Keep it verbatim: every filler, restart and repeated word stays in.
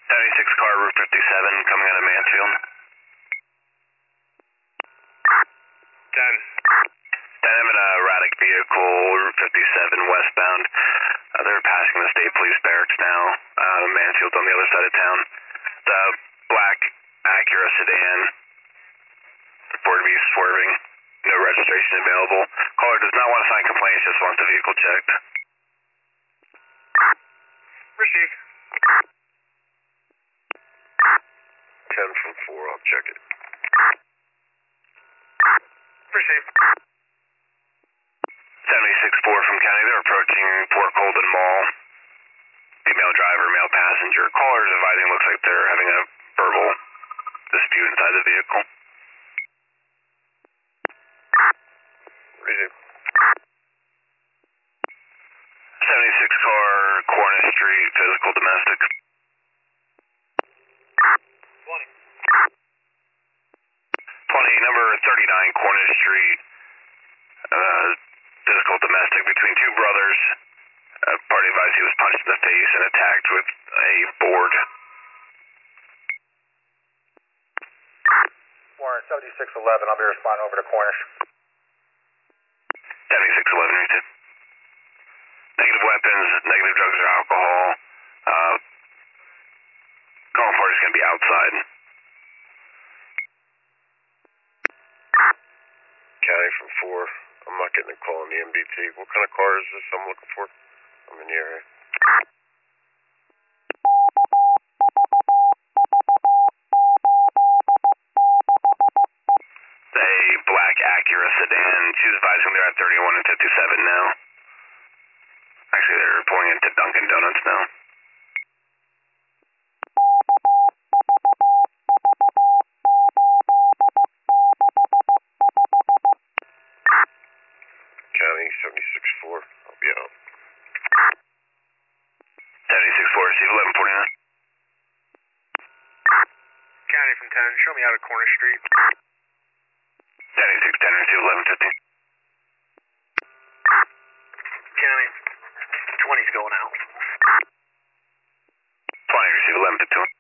seventy-six car, Route fifty-seven, coming out of Mansfield. ten. ten, I'm in a erratic vehicle, Route fifty-seven, westbound. Uh, they're passing the State Police Barracks now. Uh, Mansfield's on the other side of town. The black Acura sedan. Report to be swerving. No registration available. Caller does not want to sign complaints, just wants the vehicle checked. Received. ten from four, I'll check it. Received. seventy-six four from County, they're approaching Port Colden Mall. Female driver, male passenger. Caller is advising, looks like they're having a verbal dispute inside the vehicle. Resume. seventy-six car, Cornish Street, physical domestic. twenty. twenty, number thirty-nine, Cornish Street, uh, physical domestic between two brothers. Uh, party advised he was punched in the face and attacked with a board. Warren, seventy-six eleven, I'll be responding over to Cornish. seventy-six eleven, reason. Negative weapons, negative drugs or alcohol. Uh, calling party's going to be outside. County from four. I'm not getting a call on the M D T. What kind of car is this I'm looking for? I'm in the area. A black Acura sedan. She's advising they're at thirty-one and fifty-seven now. Actually, they're pulling into Dunkin' Donuts now. County seventy-six four. I'll be out. seventy-six four, receive eleven forty-nine. County from ten, show me out of Cornish Street. seventy-six ten, receive eleven fifty. County, twenty's going out. twenty, receive eleven fifty-one.